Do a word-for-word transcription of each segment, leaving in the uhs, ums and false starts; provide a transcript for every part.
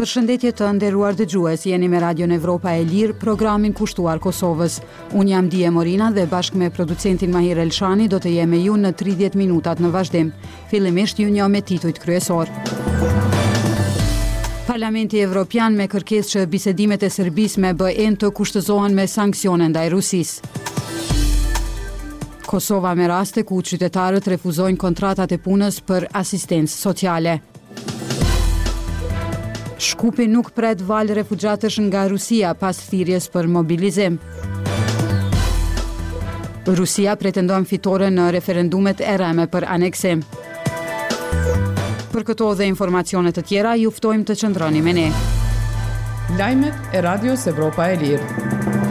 Përshëndetje të nderuar dëgjues, jeni me Radion Evropa e Lirë, programin kushtuar Kosovës. Unë jam Dije Morina dhe bashkë me producentin Mahir Elshani do të jem me ju në tridhjetë minutat në vazhdim. Fillimisht ju njoh me titujt kryesor. Parlamenti Evropian me kërkesë që bisedimet e Serbisë me B E-n të kushtëzohen me sanksione ndaj Rusisë. Kosova me raste ku qytetarët refuzojnë kontratat e punës për asistencë sociale. Shkupi nuk pret valë refugjatësh nga Rusia pas thirrjes për mobilizim. Rusia pretendon fitore në referendumet e rreme për aneksim. Për këto dhe informacione të tjera, ju ftojmë të qëndroni me ne. Lajmet e Radios Evropa e Lirë.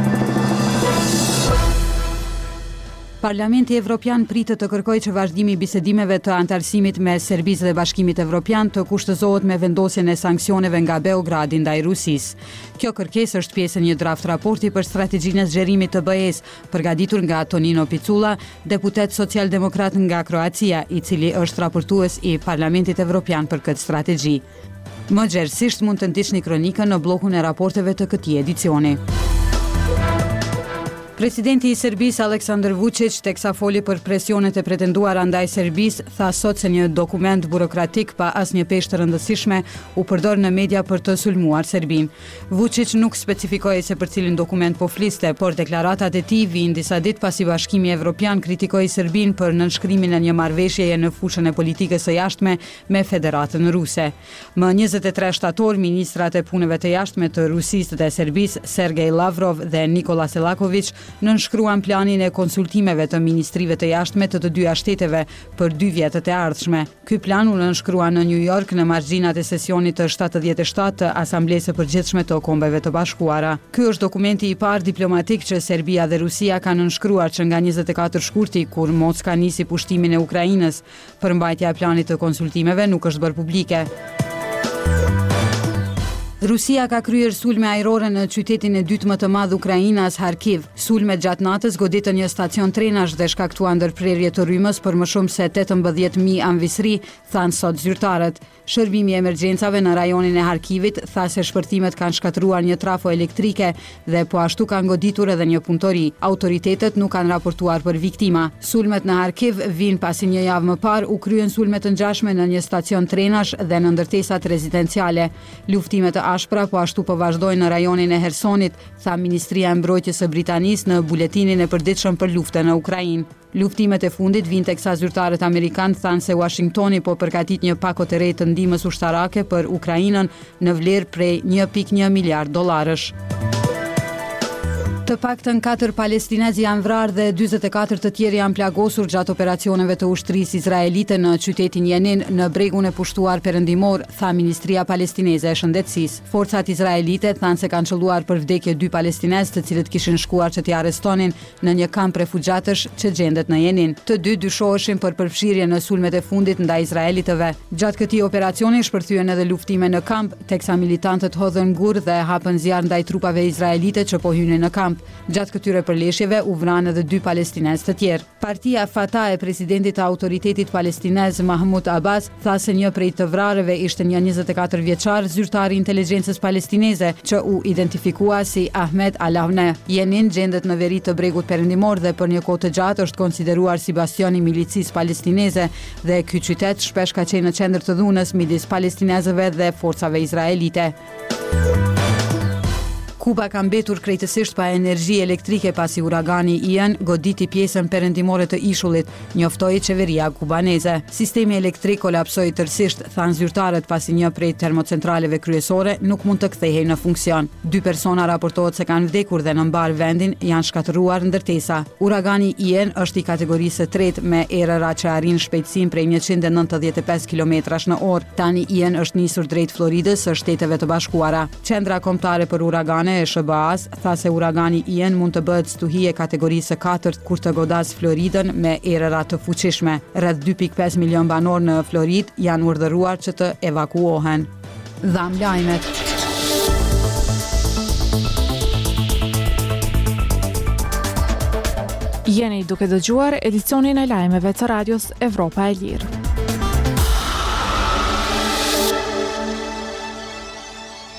Parlamenti Evropian pritet të kërkojë që vazhdimi i bisedimeve të antarësimit me Serbisë dhe Bashkimit Evropian të kushtëzohet me vendosjen e sanksioneve nga Beogradi ndaj Rusisë. Kjo kërkesë është pjesë e një draft raporti për strategjinë e zgjerimit të B E-s, përgatitur nga Tonino Picula, deputet socialdemokrat nga Kroacia, i cili është raportues i Parlamentit Evropian për këtë strategji. Më gjerësisht mund të ndiqni kronikën në bllokun e raporteve të këtij edicioni. Presidenti i Serbisë Aleksandar Vučić, teksa foli për presionet e pretenduara ndaj Serbisë, tha sot se një dokument burokratik pa asnjë peshë të rëndësishme u përdor në media për të sulmuar Serbinë. Vučić nuk specifikoi se për cilin dokument po fliste, por deklaratat e tij vijnë disa ditë pasi Bashkimi Evropian kritikoi Serbinë për nënshkrimin e një marrëveshjeje në fushën e politikës së jashtme me Federatën Ruse. Më njëzet e tre shtator, ministrat e punëve të jashtme të Rusisë dhe Serbisë, Sergej Lavrov dhe Nikola Selaković, nënshkruan planin e konsultimeve të ministrive të jashtme të të dyja shteteve për dy vjetët e ardhshme. Ky plan u nënshkrua në New York në margjinat e sesionit të shtatëdhjetë e shtatë të Asamblesë së Përgjithshme të Kombeve të Bashkuara. Ky është dokumenti i parë diplomatik që Serbia dhe Rusia kanë nënshkruar që nga njëzet e katër shkurti, kur Moska nisi pushtimin e Ukrainës. Përmbajtja e planit të konsultimeve nuk është bërë publike. Rusia ka kryer sulme ajrore në qytetin e dytë më të madh Ukrainas, Harkiv. Sulmet gjatë natës goditën një stacion trenash dhe shkaktuan ndërprerje të rrymës për më shumë se tetëmbëdhjetë mijë anvisri, thanë sot zyrtarët. Shërbimi i emergjencave në rajonin e Harkivit tha se shpërtimet kanë shkatëruar një trafo elektrike dhe po ashtu kanë goditur edhe një punëtori. Autoritetet nuk kanë raportuar për viktima. Sulmet në Harkiv vijnë pasi një javë më parë u kryen sulme të ngjashme në një stacion trenash dhe në ndërtesat rezidenciale. Luftimet të ashpra po ashtu po vazhdojnë në rajonin e Hersonit, tha Ministria e Mbrojtjes së Britanisë në buletinin e përditshëm për luftën në Ukrainë. Luftimet e fundit vijnë teksa zyrtarët amerikanë thanë se Washingtoni po përgatit një pako të re të ndihmës ushtarake për Ukrainën në vlerë prej një pikë një miliard dollarësh. Të paktën katër palestinezë janë vrarë dhe dyzet e katër të tjerë janë plagosur gjatë operacioneve të ushtrisë izraelite në qytetin Jenin në bregun e pushtuar perëndimor, tha Ministria Palestineze e Shëndetësisë. Forcat izraelite thanë se kanë qelluar për vdekje dy palestinezë të cilët kishin shkuar që t'i arrestonin në një kamp refugjatësh që gjendet në Jenin. Të dy dyshoheshin për përfshirje në sulmet e fundit ndaj izraelitëve. Gjatë këtij operacioni shpërthyen edhe luftime në kamp, teksa militantët hodhën gur dhe hapën zjarr ndaj trupave izraelite që po hynin në kamp. Gjatë këtyre përleshjeve u vranë edhe dy palestinezë të tjerë. Partia Fatah e presidentit të autoritetit palestinez Mahmud Abbas tha se një prej të vrarëve ishte një njëzet e katër vjeçar zyrtar i inteligjencës palestineze që u identifikua si Ahmed Alawne. Jenin gjendet në veri të bregut perëndimor dhe për një kohë të gjatë është konsideruar si bastion i milicisë palestineze dhe ky qytet shpesh ka qenë në qendër të dhunës midis palestinezëve dhe forcave izraelite. Kuba ka mbetur krejtësisht pa energji elektrike pasi uragani Ian goditi pjesën perëndimore të ishullit, njoftoi qeveria kubaneze. Sistemi elektrik kolapsoi tërësisht, thanë zyrtarët, pasi një prej termocentraleve kryesore nuk mund të kthehej në funksion. Dy persona raportohet se kanë vdekur dhe në mbar vendin janë shkatëruar ndërtesa. Uragani Ian është i kategorisë së tretë me erëra që arrin shpejtësinë prej njëqind e nëntëdhjetë e pesë kilometrash në orë. Tani Ian është nisur drejt Floridës së Shteteve të Bashkuara. Qendra kombëtare për uragane e S B A-s tha se uragani Ian mund të bëhet stuhi e kategorisë së katërt kur të godas Floridën me erëra të fuqishme. Rreth dy pikë pesë milion banor në Floridë janë urdhëruar që të evakuohen. Dham lajmet. Jeni duke dëgjuar edicionin e lajmeve të Radios Evropa e Lirë.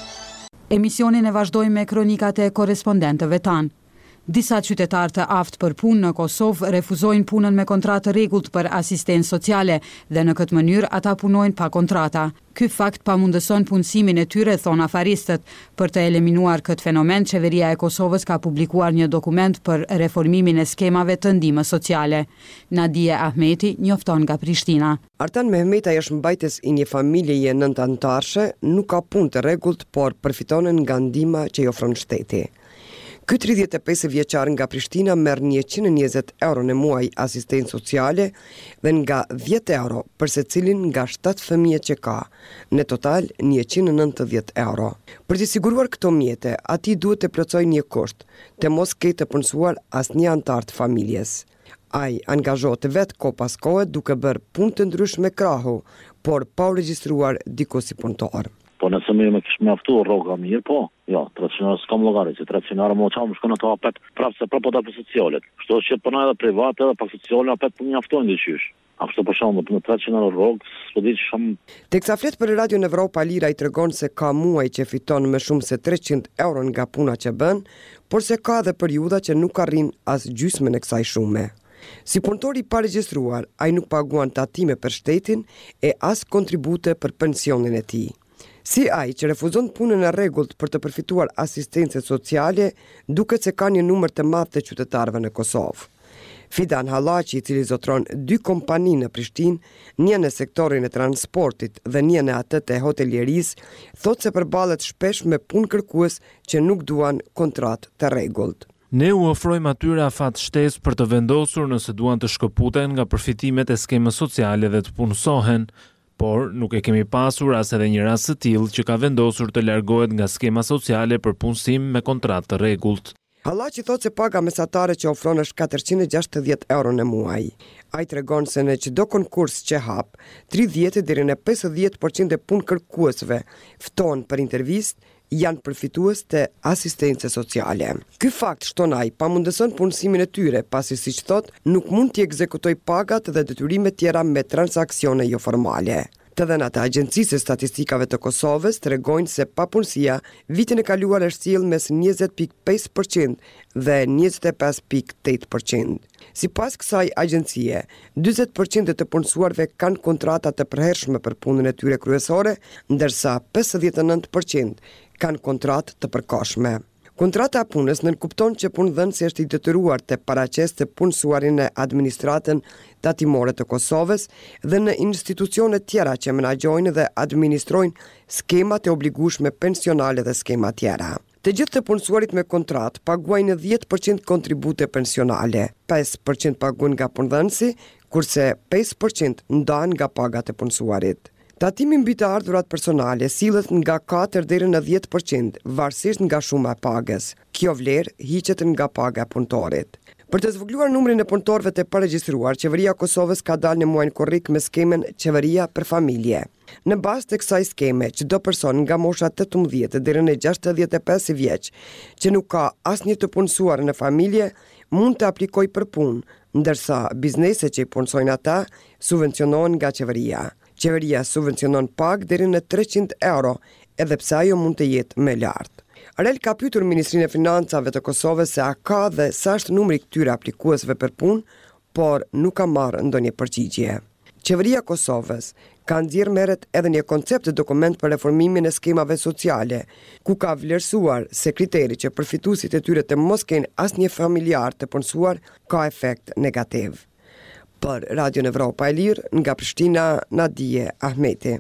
Emisionin e vazhdojmë me kronikat e korespondentëve tanë. Disa qytetarë të aftë për punë në Kosovë refuzojnë punën me kontratë të rregullt për asistencë sociale dhe në këtë mënyrë ata punojnë pa kontrata. Ky fakt pamundëson punësimin e tyre, thon afaristët. Për të eliminuar këtë fenomen, qeveria e Kosovës ka publikuar një dokument për reformimin e skemave të ndihmës sociale. Nadije Ahmeti njofton nga Prishtina. Artan Mehmeta është mbajtës i një familjeje nëntantarëshe, nuk ka punë të rregullt, por përfiton nga ndihma që i ofron shteti. Ky tridhjetë e pesë vjeçar nga Prishtina merr njëqind e njëzet euro në muaj asistencë sociale dhe nga dhjetë euro për secilin nga shtatë fëmijët që ka, në total njëqind e nëntëdhjetë euro. Për të siguruar këto mjete, ati duhet të plotësojë një kusht, të mos ketë të punësuar asnjë antar të familjes. Ai angazhohet vetë ko pas kohe duke bërë punë të ndryshme krahu, por pa u regjistruar diku si punëtor. Po nëse më më kishë mjaftu rroga mirë, po, jo, tradicional s'kam llogarit, se tradicional më çam shkon ato apet prapë se prapë do për socialet. Kështu që punoj edhe private edhe pak sociale apet po mjaftojnë diçysh. A kështu për shembull në tradicional rrog, s'po di çam. Teksa flet për Radio Evropa Lira i tregon se ka muaj që fiton më shumë se treqind euro nga puna që bën, por se ka edhe periudha që nuk arrin as gjysmën e kësaj shume. Si punëtor i paregjistruar, ai nuk paguan tatime për shtetin e as kontribute për pensionin e tij. Si ai që refuzon punën e rregullt për të përfituar asistencë sociale, duket se ka një numër të madh të qytetarëve në Kosovë. Fidan Hallaçi, i cili zotron dy kompani në Prishtinë, një në sektorin e transportit dhe një në atë të hotelierisë, thotë se përballet shpesh me punë kërkues që nuk duan kontratë të rregullt. Ne u ofrojmë atyre afat shtesë për të vendosur nëse duan të shkëputen nga përfitimet e skemës sociale dhe të punësohen, por nuk e kemi pasur as edhe një rast të tillë që ka vendosur të largohet nga skema sociale për punësim me kontratë të rregullt. Hallaçi thotë se paga mesatare që ofron është katërqind e gjashtëdhjetë euro në muaj. Ai tregon se në çdo konkurs që hap, tridhjetë deri në pesëdhjetë përqind e punëkërkuesve ftohen për intervistë janë përfitues të asistencës sociale. Ky fakt shton ai pamundëson punësimin e tyre, pasi siç thotë, nuk mund t'i ekzekutoj pagat dhe detyrimet tjera me transaksione jo formale. Të dhënat e Agjencisë së Statistikave të Kosovës tregojnë se papunësia vitin e kaluar është sjell mes njëzet pikë pesë përqind dhe njëzet e pesë pikë tetë përqind. Sipas kësaj agjencie, dyzet përqind të punësuarve kanë kontrata të përhershme për punën e tyre kryesore, ndërsa pesëdhjetë e nëntë përqind kanë kontratë të përkohshme. Kontrata e punës nënkupton që punëdhënësi është i detyruar të paraqesë të punësuarin në administratën tatimore të Kosovës dhe në institucione tjera që menaxhojnë dhe administrojnë skemat e obligueshme pensionale dhe skema tjera. Të gjithë të punësuarit me kontratë paguajnë dhjetë përqind kontribute pensionale, pesë përqind paguajnë nga punëdhënësi, kurse pesë përqind ndahen nga pagat e punësuarit. Tatimi mbi të ardhurat personale sillet nga katër deri në dhjetë përqind, varësisht nga shuma e pagës. Kjo vlerë hiqet nga paga e punëtorit. Për të zvogëluar numrin e punëtorëve të paregjistruar, qeveria e Kosovës ka dalë në muajin korrik me skemen Qeveria për Familje. Në bazë të kësaj skeme, çdo person nga mosha tetëmbëdhjetë deri në gjashtëdhjetë e pesë vjeç, që nuk ka asnjë të punësuar në familje, mund të aplikojë për punë, ndërsa bizneset që i punësojnë ata subvencionohen nga qeveria. Qeveria subvencionon pagë deri në treqind euro, edhe pse ajo mund të jetë më lartë. Arel ka pyetur Ministrinë e Financave të Kosovës se a ka dhe sa është numri i këtyre aplikuesve për punë, por nuk ka marrë ndonjë përgjigje. Qeveria e Kosovës ka nxjerrë merret edhe një koncept të dokument për reformimin e skemave sociale, ku ka vlerësuar se kriteri që përfituesit e tyre të mos kenë asnjë familjar të punësuar ka efekt negativ. Për Radio Evropa e Lirë, nga Prishtina, Nadije Ahmeti.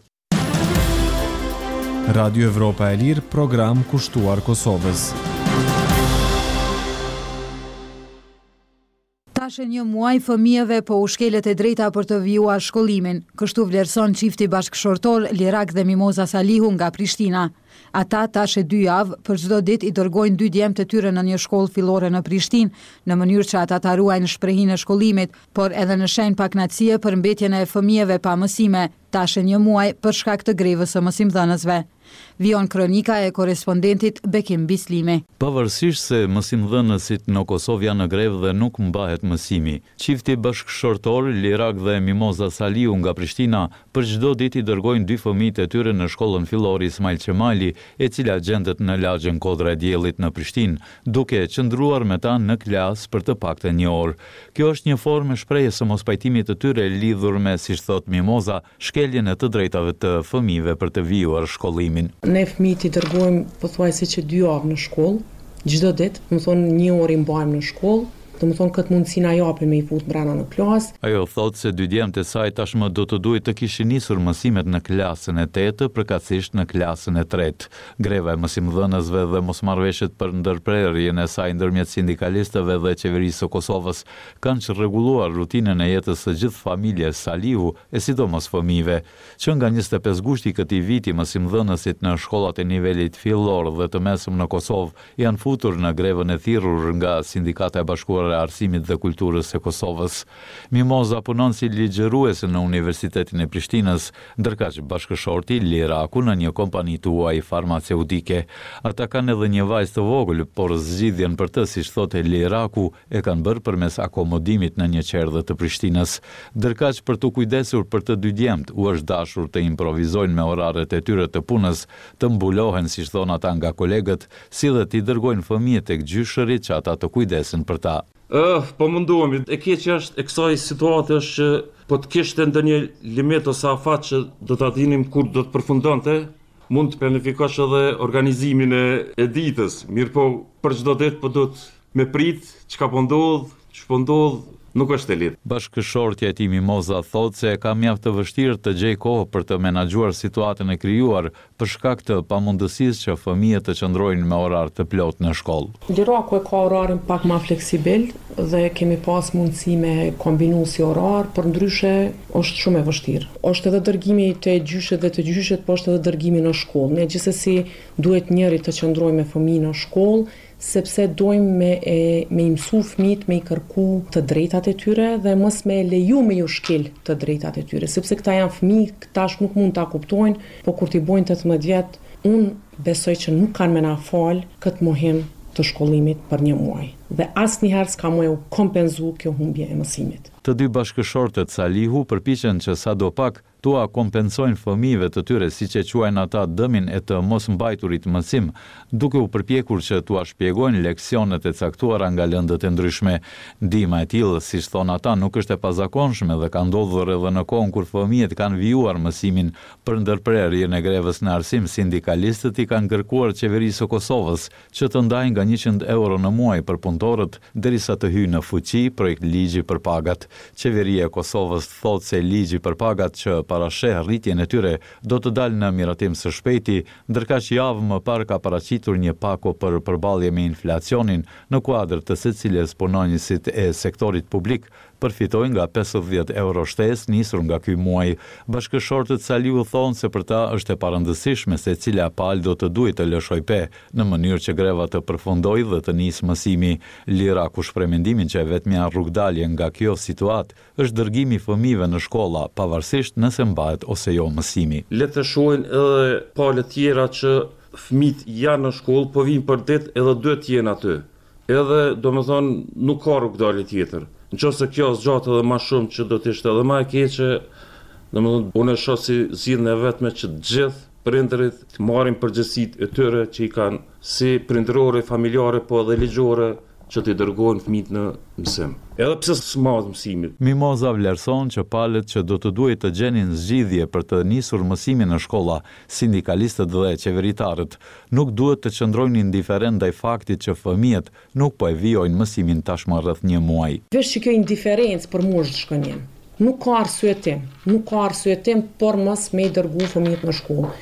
Radio Evropa e Lirë, program kushtuar Kosovës. Tashe një muaj fëmijëve po u shkelet e drejta për të vijuar shkollimin. Kështu vlerëson çifti bashkëshortor Lirak dhe Mimoza Salihu nga Prishtina. Ata tashe dy javë për çdo ditë i dërgojnë dy djemt të tyre në një shkollë fillore në Prishtinë, në mënyrë që ata ta ruajnë shprehinë e shkollimit, por edhe në shenjë pakënaqësie për mbetjen e fëmijëve pa mësime, tashe një muaj për shkak të grevës së mësimdhënësve. Vion kronika e korespondentit Bekim Bislimi. Pavarësisht se mësimdhënësit në Kosovë janë në grevë dhe nuk mbahet mësimi, çifti bashkëshortor Lirak dhe Mimoza Salihu nga Prishtina për çdo ditë i dërgojnë dy fëmijë të tyre në shkollën fillore Ismail Qemali Kemal, e cila gjendet në lagjën Kodra e Diellit në Prishtinë, duke qëndruar me ta në klasë për të paktën një orë. Kjo është një formë shprehje së mospajtimit të tyre lidhur me, siç thot Mimoza, shkeljen e të drejtave të fëmijëve për të vijuar shkollimin. Ne fëmijët i dërgojmë pothuajse që dy javë në shkollë, çdo ditë, do të thonë një orë i mbajmë në shkollë. Do më thonë këtë mundësi na japin me i fut brenda në klasë. Ajo thotë se dy djemtë e saj tashmë do të duhet të kishin nisur mësimet në klasën e tetë, përkatësisht në klasën e tretë. Greva e mësimdhënësve dhe mosmarrveshjet për ndërprerjen e saj ndërmjet sindikalistëve dhe qeverisë së Kosovës kanë çrregulluar rutinën e jetës së gjithë familjes Salihu, e sidomos fëmijëve. Që nga njëzet e pesë gushti këtij viti, mësimdhënësit në shkollat e nivelit fillor dhe të mesëm në Kosovë janë futur në grevën e thirrur nga Sindikata e Bashkuar e Arsimit dhe Kulturës së Kosovës. Mimoza punon si ligjëruese në Universitetin e Prishtinës, ndërkaq bashkëshorti Liraku në një kompani tuaj farmaceutike. Ata kanë edhe një vajzë të vogël, por zgjidhjen për të, siç thotë Liraku, e kanë bërë përmes akomodimit në një qerdhe të Prishtinës. Ndërkaq për të kujdesur për të dy djemt, u është dashur të improvizojnë me oraret e tyre të punës, të mbulohen, siç thon ata, nga kolegët, si dhe t'i dërgojnë fëmijët tek gjyshërit që ata të kujdesen për ta. Uh, po mundohemi, e keqja është e kësaj situate është që po të kishte ndonjë limit ose afat që do ta dinim kur do të përfundonte, mund të planifikosh edhe organizimin e, e ditës. Mirë po, për çdo ditë po do të me prit çka po ndodh, ç'po ndodh, nuk është e lehtë. Bashkëshortja e tij Mimoza thotë se ka mjaft të vështirë të gjej kohë për të menaxhuar situatën e krijuar për shkak të pamundësisë që fëmijët të qëndrojnë me orar të plotë në shkollë. Liraku e ka orarin pak më fleksibil dhe kemi pas mundësi me kombinu si orar, por ndryshe është shumë e vështirë. Është edhe dërgimi te gjyshet dhe të gjyshet, po është edhe dërgimi në shkollë. Ne gjithsesi duhet njëri të qëndrojë me fëmijë në shkollë, sepse dojmë me, e, me imsu fëmijët me i kërku të drejtat e tyre dhe mos me leju me ju shkel të drejtat e tyre, sepse këta janë fëmijë, këtash nuk mund ta kuptojnë, po kur t'i bojnë tetëmbëdhjetë vjet, unë besoj që nuk kanë me na fal këtë mohim të shkollimit për një muaj. Dhe asnjëherë s'ka më u kompenzu kjo humbje e mësimit. Të dy bashkëshortet Salihu përpiqen që sadopak tua kompensojnë fëmijëve të tyre, siç e quajnë ata, dëmin e të mos mbajturit mësim, duke u përpjekur që tua shpjegojnë leksionet e caktuara nga lëndët e ndryshme. Ndihma e tillë, siç thon ata, nuk është e pazakonshme dhe ka ndodhur edhe në kohën kur fëmijët kanë vijuar mësimin. Për ndërprerjen e grevës në arsim, sindikalistët i kanë kërkuar qeverisë së Kosovës që të ndajnë nga njëqind euro në muaj për punëtorët derisa të hyjë në fuqi projekt ligji për pagat. Qeveria e Kosovës thotë se ligji për pagat që parasheh rritjen e tyre do të dalë në miratim së shpejti, ndërkaq javë më parë ka paraqitur një pako për përballje me inflacionin, në kuadër të secilës punonjësit e sektorit publik përfitojnë nga pesëdhjetë euro shtesë nisur nga ky muaj. Bashkëshortët Salihu thonë se për ta është e parëndësishme se cila palë do të duhet të lëshojë pe, në mënyrë që greva të përfundojë dhe të nisë mësimi. Liraku shpreh mendimin që vetmja rrugdalje nga kjo situatë është dërgimi i fëmijëve në shkolla, pavarësisht nëse mbahet ose jo mësimi. Le të shohin edhe palë tjera që fëmijët janë në shkollë, po vinë për ditë edhe duhet të jenë aty. Edhe domethënë nuk ka rrugdalje tjetër. Nëse kjo zgjatet edhe më shumë që do të ishte edhe më e keqe, domethënë unë shoh si zgjidhjen e vetme që të gjithë prindërit të marrin përgjegjësitë e tyre që i kanë si prindërore, familjare, po edhe ligjore, që t'i dërgojnë fëmijët në mësim. Edhe pse s'maz mësimit. Mimoza vlerëson që palët që do të duhet të gjenin zgjidhje për të nisur mësimin në shkolla, sindikalistët dhe qeveritarët, nuk duhet të qëndrojnë indiferent ndaj faktit që fëmijët nuk po e vijojnë mësimin tashmë rreth një muaj. Vesh që kjo indiferencë për mua është shkënjem. Nuk ka arsye tim, nuk ka arsye tim por mos me i dërgu fëmijët në shkollë.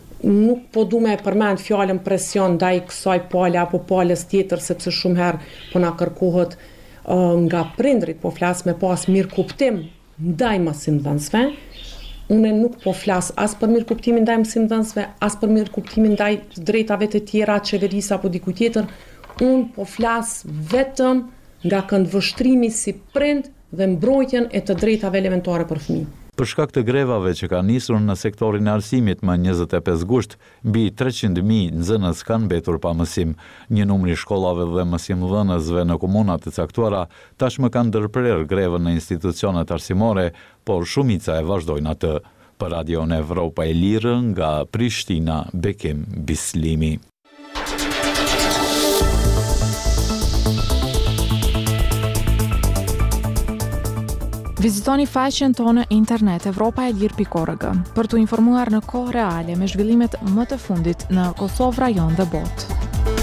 Nuk po du me përmend fjalën presion ndaj kësaj pale apo palës tjetër, sepse shumë herë po na kërkohet uh, nga prindrit, po flas me pas mirë kuptim ndaj mësimdhënësve. Unë nuk po flas as për mirë kuptimin ndaj mësimdhënësve, as për mirë kuptimin ndaj drejtave të tjera, qeverisë apo diku tjetër. Unë po flas vetëm nga këndvështrimi si prind dhe mbrojtjen e të drejtave elementare për fëmijë. Për shkak të grevave që kanë nisur në sektorin e arsimit më njëzet e pesë gusht, mbi treqind mijë nxënës kanë mbetur pa mësim. Një numër i shkollave dhe mësimdhënësve në komunat e caktuara tashmë kanë ndërprer grevën në institucionet arsimore, por shumica e vazhdojnë atë. Për Radion Evropa e Lirë nga Prishtina, Bekim Bislimi. Vizitoni faqen tonë internet evropa e lirë pikë org për të informuar në kohë reale me zhvillimet më të fundit në Kosovë, rajon dhe botë.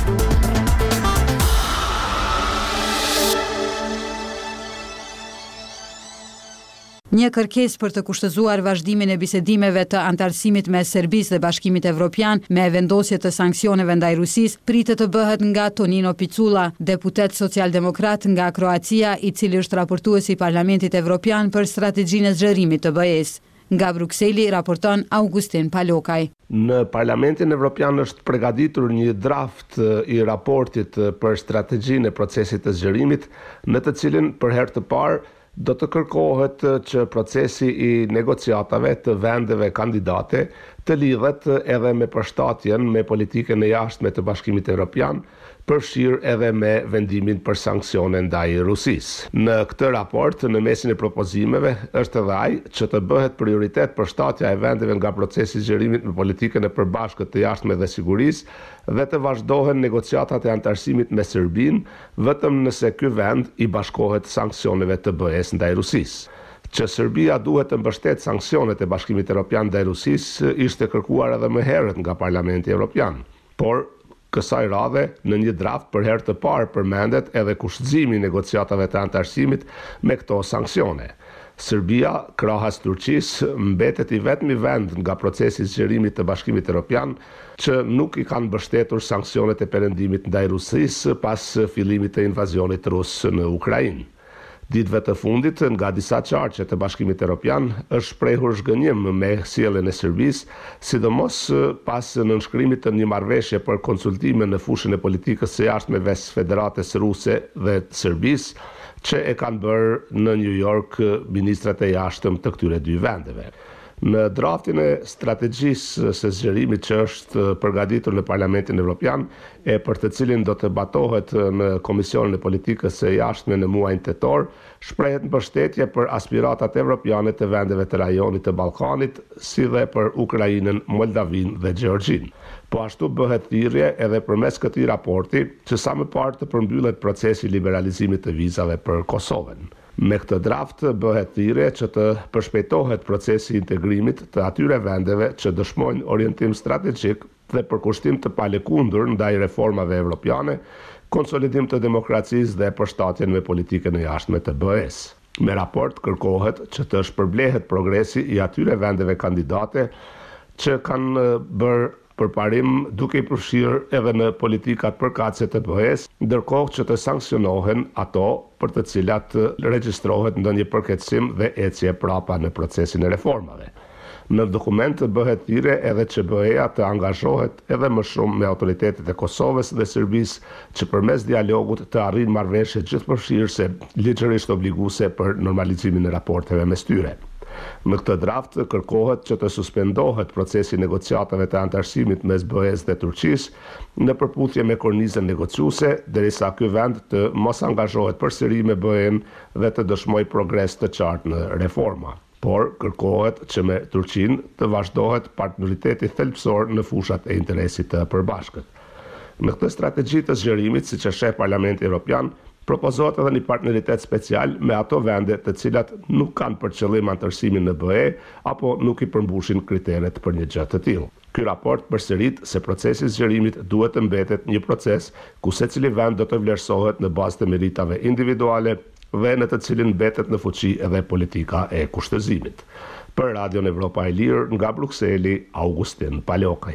Një kërkesë për të kushtëzuar vazhdimin e bisedimeve të antarësimit mes Serbisë dhe Bashkimit Evropian me vendosje të sanksioneve ndaj Rusisë pritet të bëhet nga Tonino Picula, deputet socialdemokrat nga Kroacia, i cili është raportues i Parlamentit Evropian për strategjinë e zgjerimit të B E-s. Nga Brukseli raporton Augustin Palokaj. Në Parlamentin Evropian është përgatitur një draft i raportit për strategjinë e procesit të zgjerimit, në të cilin për herë të parë do të kërkohet që procesi i negociatave të vendeve kandidate të lidhet edhe me përshtatjen me politikën e jashtme të Bashkimit Evropian, përfshirë edhe me vendimin për sanksione ndaj Rusisë. Në këtë raport, në mesin e propozimeve, është edhe ai që të bëhet prioritet përshtatja e vendeve nga procesi i zgjerimit me politikën e përbashkët të jashtme dhe sigurisë dhe të vazhdohen negociatat e antarësimit me Serbinë, vetëm nëse ky vend i bashkohet sanksioneve të B E-s ndaj Rusisë. Që Serbia duhet të mbështet sanksionet e Bashkimit Evropian ndaj Rusisë ishte kërkuar edhe më herët nga Parlamenti Evropian, por kësaj radhe në një draft për herë të parë përmendet edhe kushtëzimi i negociatave të antarësimit me këto sanksione. Serbia, krahas Turqisë, mbetet i vetmi vend nga procesi i zgjerimit të Bashkimit Evropian që nuk i kanë mbështetur sanksionet e perëndimit ndaj Rusisë pas fillimit të invazionit rus në Ukrainë. Ditëve të fundit, nga disa qarqe të Bashkimit Evropian, është shprehur zhgënjim me sjelljen e Serbisë, sidomos pas nënshkrimit të një marrëveshje për konsultime në fushën e politikës së jashtme mes Federatës Ruse dhe Serbisë, që e kanë bërë në New York ministrat e jashtëm të këtyre dy vendeve. Në draftin e strategjisë së zgjerimit që është përgatitur në Parlamentin Evropian e për të cilin do të debatohet në Komisionin e Politikës së Jashtme në muajin tetor, shprehet mbështetje për aspiratat evropiane të vendeve të rajonit të Ballkanit, si dhe për Ukrainën, Moldavinë dhe Gjeorgjinë. Po ashtu bëhet thirrje edhe përmes këtij raporti që sa më parë të përmbyllet procesi i liberalizimit të vizave për Kosovën. Me këtë draft bëhet thirrje që të përshpejtohet procesi i integrimit të atyre vendeve që dëshmojnë orientim strategjik dhe përkushtim të palëkundur ndaj reformave evropiane, konsolidim të demokracisë dhe përshtatjen me politikën e jashtme të B E-s. Me raport kërkohet që të shpërblehet progresi i atyre vendeve kandidate që kanë bërë përparim duke i përfshirë edhe në politikat përkatëse të B E-s, ndërkohë që të sanksionohen ato për të cilat regjistrohet ndonjë përkeqësim dhe ecje prapa në procesin e reformave. Në dokument bëhet thirrje edhe që B E-ja të angazhohet edhe më shumë me autoritetet e Kosovës dhe Serbisë që përmes dialogut të arrijnë marrëveshje gjithëpërfshirëse ligjërisht obliguese për normalizimin e raporteve mes tyre. Në këtë draft kërkohet që të suspendohet procesi i negociatave të antarësimit mes B E-s dhe Turqisë në përputhje me kornizën negociuese, derisa ky vend të mos angazhohet përsëri me B E-n dhe të dëshmojë progres të qartë në reforma. Por kërkohet që me Turqinë të vazhdohet partneriteti thelbësor në fushat e interesit të përbashkët. Në këtë strategji të zgjerimit, siç e sheh Parlamenti Evropian, propozohet edhe një partneritet special me ato vende të cilat nuk kanë për qëllim antarësimin në B E apo nuk i përmbushin kriteret për një gjë të tillë. Ky raport përsërit se procesi i zgjerimit duhet të mbetet një proces ku secili vend do të vlerësohet në bazë të meritave individuale dhe në të cilin mbetet në fuqi edhe politika e kushtëzimit. Për Radion Evropa e Lirë nga Brukseli, Augustin Palokaj.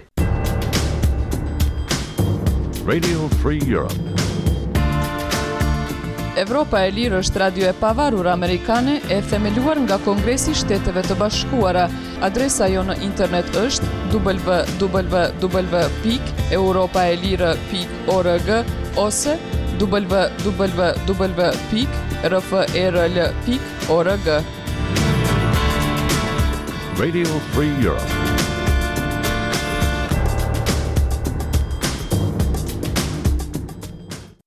Radio Free Europe. Evropa e Lirë është radio e pavarur amerikane e themeluar nga Kongresi i Shteteve të Bashkuara. Adresa jo në internet është w w w pikë europaelire pikë org ose w w w pikë r f r l pikë org. Radio Free Europe.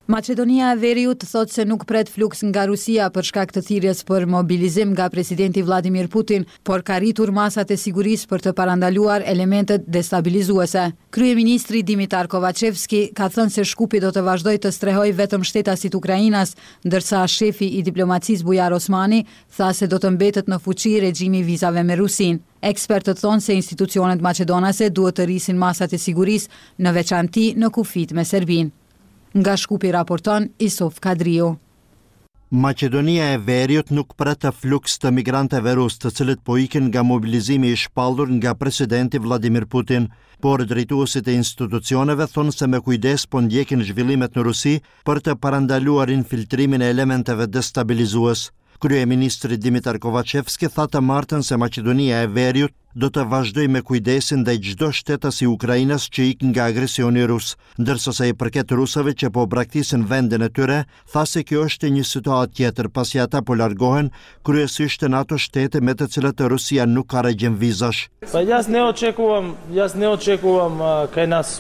Maqedonia e Veriut thot se nuk pret fluks nga Rusia për shkak të thirrjes për mobilizim nga presidenti Vladimir Putin, por ka rritur masat e sigurisë për të parandaluar elementet destabilizuese. Kryeministri Dimitar Kovacevski ka thënë se Shkupi do të vazhdojë të strehojë vetëm shtetasit ukrainas, ndërsa shefi i diplomacisë Bujar Osmani tha se do të mbetet në fuqi regjimi vizave me Rusin. Ekspertët thonë se institucionet maqedonase duhet të rrisin masat e sigurisë, në veçanti në kufit me Serbinë. Nga Shkupi raporton Isof Kadriu. Maqedonia e Veriut nuk pret të fluks të migranteve rus, të cilët po ikin nga mobilizimi i shpallur nga presidenti Vladimir Putin, por drejtuesit e institucioneve thonë se me kujdes po ndjekin zhvillimet në Rusi për të parandaluar infiltrimin e elementeve destabilizues. Kryeministri Dimitar Kovacevski tha të martën se Maqedonia e Veriut do të vazhdoj me kujdesin ndaj çdo shtetas i Ukrainës që ik nga agresioni rus, ndërsa sa i përket rusëve që po braktisin vendin e tyre, tha se kjo është një situatë tjetër, pasi ata po largohen kryesisht në ato shtete me të cilat Rusia nuk ka regjim vizash. Pa jas ne očekujem, jas ne očekujem kaj nas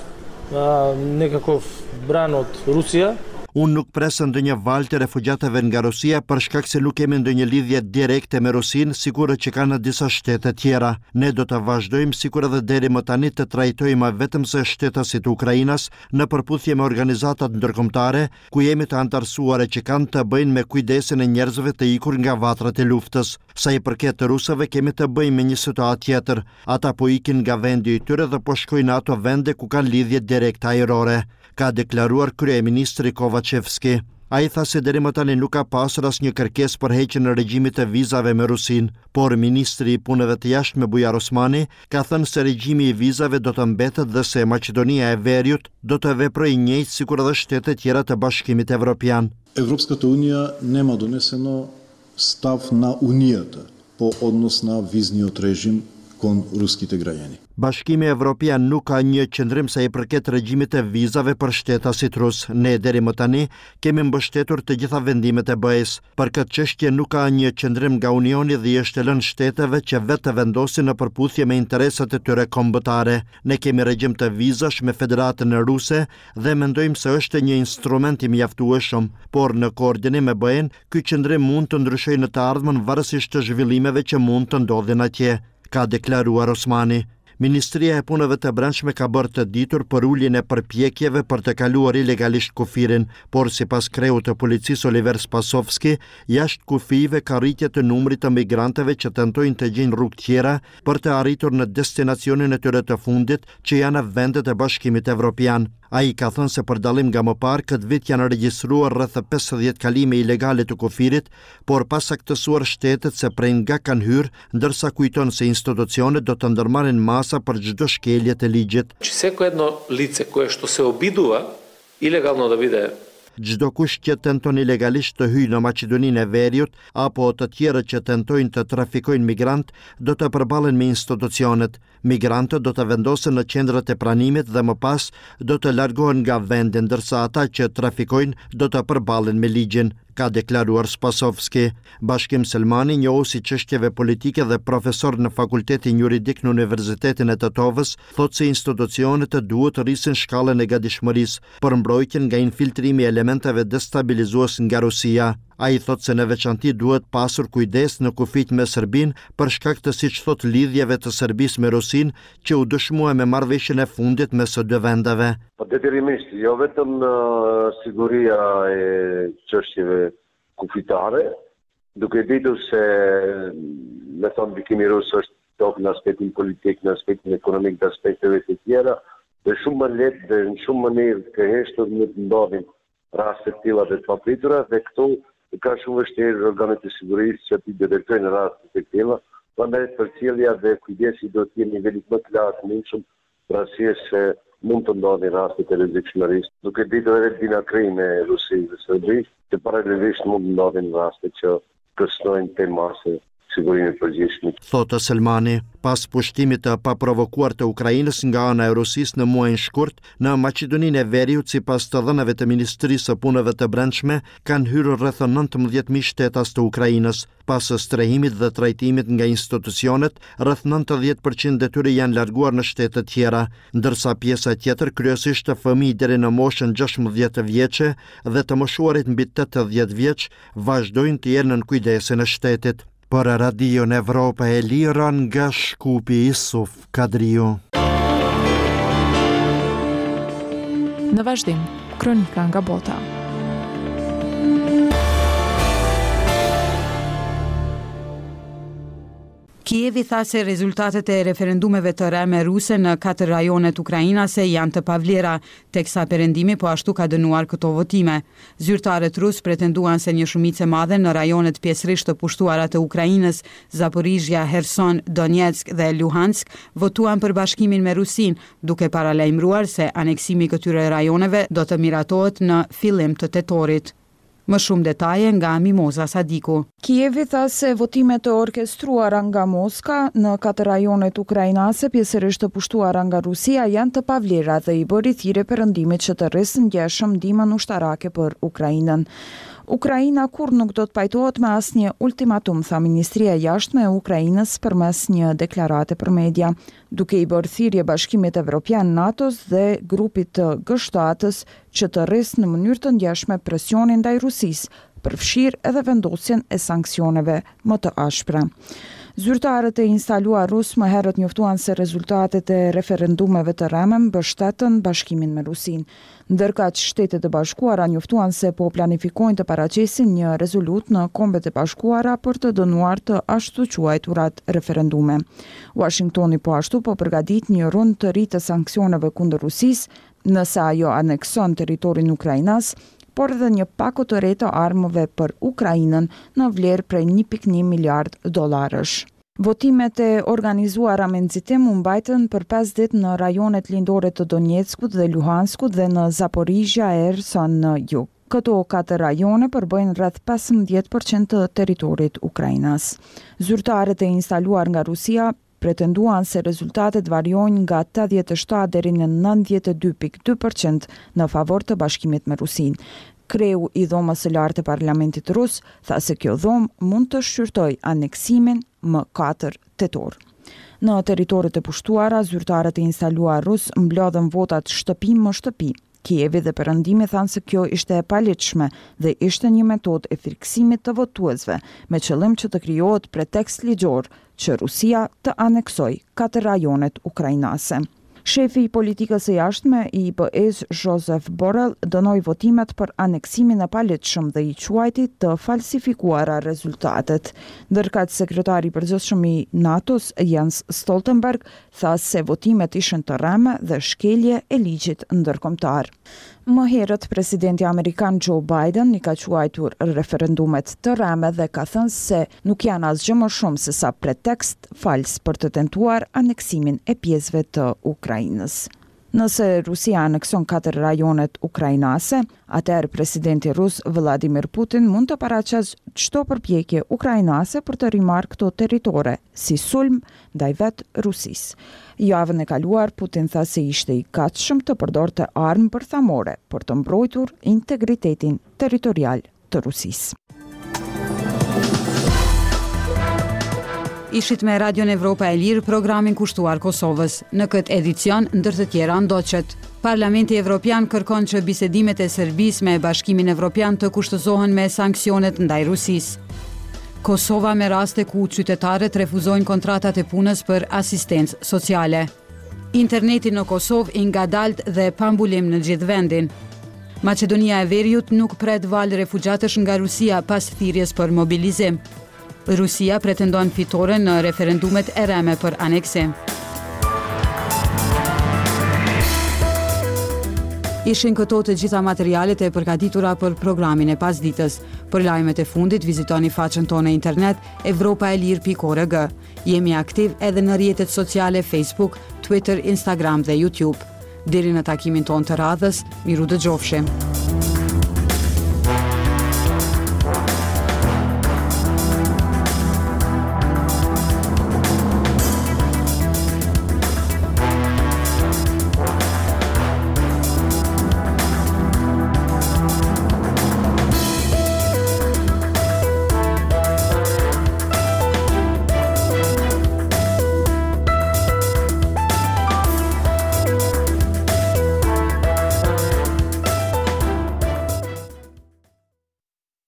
nekako bran od Rusija. Unë nuk presë ndonjë valë të refugjatëve nga Rusia për shkak se nuk kemi ndonjë lidhje direkte me Rusin, sikurë që kanë në disa shtete tjera. Ne do të vazhdojmë sikur edhe deri më tani të trajtojmë vetëm se shtetasit Ukrainas në përputhje me organizatat ndërkombëtare ku jemi të antarësuare që kanë të bëjnë me kujdesin e njerëzve të ikur nga vatrat e luftës. Sa i përket të rusëve kemi të bëjmë me një situatë tjetër. Ata po ikin nga vendi i tyre dhe po shkojnë në ato vende ku kanë lidhje direkte ajrore, ka deklaruar kryeministri Kovacevski. Ai tha se deri më tani nuk ka pasur asnjë kërkesë për heqjen e regjimit të vizave me Rusin, por ministri i punëve të jashtme Bujar Osmani ka thënë se regjimi i vizave do të mbetet dhe se Maqedonia e Veriut do të veprojë njëjtë sikur edhe shtetet tjera të Bashkimit Evropian. Evropskата уния нема донесено став на унията по однос на визниот режим кон руските граѓани. Bashkimi Evropian nuk ka një qëndrim sa i përket regjimit të vizave për shtetasit rus. Ne deri më tani kemi mbështetur të gjitha vendimet e B E S. Për këtë çështje nuk ka një qëndrim nga Unioni dhe i është lënë shteteve që vetë të vendosin në përputhje me interesat e tyre kombëtare. Ne kemi regjim të vizash me Federatën Ruse dhe mendojmë se është një instrument i mjaftueshëm, por në koordinim me B E N, ky qëndrim mund të ndryshojë në të ardhmen varësisht të zhvillimeve që mund të ndodhin atje, ka deklaruar Osmani. Ministria e Punëve të Brendshme ka bërë të ditur për uljen e përpjekjeve për të kaluar ilegalisht kufirin, por sipas kreut të policisë Oliver Spasovski, jashtë kufive ka rritje të numrit të migranteve që tentojnë të gjejnë rrugë tjera për të arritur në destinacionin e tyre të fundit, që janë në vendet e Bashkimit Evropian. Ai ka thënë se për dallim nga më parë këtë vit janë regjistruar rreth pesëdhjetë kalime ilegale të kufirit, por pas saktësuar shtetet se prej nga kanë hyrë, ndërsa kujton se institucionet do të ndërmarrin masa për çdo shkelje të ligjit. Всеко едно лице кое што се обидува илегално да биде Çdo kush që tenton ilegalisht të hyjë në Maqedoninë e Veriut apo të tjerët që tentojnë të trafikojnë migrant do të përballen me institucionet. Migrantët do të vendosen në qendrat e pranimit dhe më pas do të largohen nga vendi, ndërsa ata që trafikojnë do të përballen me ligjin, ka deklaruar Spasovski. Bashkim Selmani, njohuesi çështjeve politike dhe profesor në Fakultetin Juridik në Universitetin e Tetovës, thotë se institucionet duhet të rrisin shkallën e gatishmërisë për mbrojtjen nga infiltrimi i elementeve destabilizues nga Rusia. Ai thotë se në veçanti duhet pasur kujdes në kufit me Serbinë për shkak të siç thotë lidhjeve të Serbisë me Rusin që u dëshmua me marrëveshjen e fundit mes së dy vendeve. Po detyrimisht, jo vetëm uh, siguria e çështjeve kufitare, duke ditur se me thonë ndikimi rus është top në aspektin politik, në aspektin ekonomik dhe aspekteve të tjera, dhe shumë më lehtë dhe në shumë mënyrë të heshtur në të ndodhin raste të tilla dhe të papritura, dhe këtu ka shumë vështirë organet e sigurisë që t'i detektojnë raste të tilla, prandaj përcjellja dhe kujdesi do të jenë nivelit më të lartë mundshëm për arsye se mund të ndodhin raste të rrezikshmërisë, duke ditur edhe dinakrim e Rusisë dhe Serbisë, që paralelisht mund të ndodhin raste që kërcënojnë temase sigurinë e përgjithshme. Thotë Selmani, pas pushtimit të paprovokuar të Ukrainës nga ana e Rusisë në muajin shkurt, në Maqedoninë e Veriut, sipas të dhënave të Ministrisë së Punëve të Brendshme, kanë hyrë rreth nëntëmbëdhjetë mijë shtetas të Ukrainës. Pas strehimit dhe trajtimit nga institucionet, rreth nëntëdhjetë përqind e tyre janë larguar në shtete tjera, ndërsa pjesa tjetër, kryesisht të fëmijë deri në moshën gjashtëmbëdhjetë vjeçe dhe të moshuarit mbi tetëdhjetë vjeç, vazhdojnë të jenë në kujdesin e shtetit. Për Radio Evropa e Lira nga Shkupi, Isuf Kadriu. Në vazhdim, kronika nga bota. Kievi tha se rezultatet e referendumeve të reme ruse në katër rajonet ukrainase janë të pavlera, teksa perëndimi po ashtu ka dënuar këto votime. Zyrtarët rus pretenduan se një shumicë e madhe në rajonet pjesërisht të pushtuara të Ukrainës, Zaporizhia, Kherson, Donetsk dhe Luhansk, votuan për bashkimin me Rusin, duke paralajmëruar se aneksimi i këtyre rajoneve do të miratohet në fillim të tetorit. Më shumë detaje nga Mimoza Sadiku. Kievi tha se votimet të orkestruara nga Moska në katër rajonet ukrainase pjesërisht të pushtuara nga Rusia janë të pavlera dhe i bëri thirrje perëndimit që të rrisë ngjeshëm ndihmën ushtarake për Ukrainën. Ukraina kur nuk do të pajtohet me asnjë ultimatum, tha Ministria e Jashtme e Ukrainës përmes një deklarate për media, duke i bërë thirrje Bashkimit Evropian, NATO-s dhe grupit të G shtatës që të rrisë në mënyrë të ngjashme presionin ndaj Rusisë, përfshirë edhe vendosjen e sanksioneve më të ashpra. Zyrtarët e instaluar rus më herët njoftuan se rezultatet e referendumeve të rreme mbështetën bashkimin me Rusin, ndërka që Shtetet e Bashkuara njoftuan se po planifikojnë të paraqesin një rezolut në Kombet e Bashkuara për të dënuar të ashtu quajturat referendume. Washingtoni po ashtu po përgadit një rund të ri të sanksioneve kundër Rusisë, nëse ajo anekson territorin ukrainas, por edhe një pako të re të armëve për Ukrainën në vlerë prej një pikë një miliard dollarësh. Votimet e organizuara me nxitim u mbajtën për pesë ditë në rajonet lindore të Donetskut dhe Luhanskut dhe në Zaporizhia e Kherson në jug. Këto katër rajone përbëjnë rreth pesëmbëdhjetë përqind të territorit Ukrainas. Zyrtarët e instaluar nga Rusia pretenduan se rezultatet variojnë nga tetëdhjetë e shtatë deri në nëntëdhjetë e dy pikë dy përqind në favor të bashkimit me Rusin. Kreu i dhomës së lartë të parlamentit rus tha se kjo dhomë mund të shqyrtoj aneksimin më katër tetor. Në territoret e pushtuara, zyrtarët e instaluar rus mblodhen votat shtëpi më shtëpi. Kievi dhe perëndimi thanë se kjo ishte e paligjshme dhe ishte një metodë e friksimit të votuesve, me qëllim që të krijohet pretekst ligjor që Rusia të aneksoj katër rajonet ukrainase. Shefi i politikës së jashtme i B E-s Joseph Borrell dënoi votimet për aneksimin e paligjshëm dhe i quajti të falsifikuara rezultatet, ndërka sekretari i përgjithshëm i NATO-s Jens Stoltenberg tha se votimet ishin të rreme dhe shkelje e ligjit ndërkombëtar. Më herët, presidenti amerikan Joe Biden i ka quajtur referendumet të rreme dhe ka thënë se nuk janë asgjë më shumë se sa pretekst fals për të tentuar aneksimin e pjesëve të Ukrainës. Nëse Rusia anekson katër rajonet ukrainase, atëherë presidenti rus Vladimir Putin mund të paraqesë çdo përpjekje ukrainase për të rimarrë këto territore si sulm ndaj vetë Rusisë. Javën e kaluar, Putin tha se ishte i gatshëm të përdorte armë bërthamore për të mbrojtur integritetin territorial të Rusisë. Ishit me Radion Evropa e Lirë programin kushtuar Kosovës. Në këtë edicion, ndër të tjera ndoqet. Parlamenti Evropian kërkon që bisedimet e Serbisë me Bashkimin Evropian të kushtëzohen me sanksionet ndaj Rusisë. Kosova me raste ku qytetarët refuzojnë kontratat e punës për asistencë sociale. Interneti në Kosovë i ngadalt dhe pambulim në gjithë vendin. Maqedonia e Veriut nuk pret val refugjatësh nga Rusia pas thirrjes për mobilizim. Rusia pretendon fitore në referendumet e rreme për aneksim. Ishin këto të gjitha materialet e përgatitura për programin e pasditës. Për lajmet e fundit, vizitoni faqen tonë internet evropaelir pikë org. Jemi aktiv edhe në rrjetet sociale Facebook, Twitter, Instagram dhe YouTube. Deri në takimin tonë të radhës, miru dëgjofshim.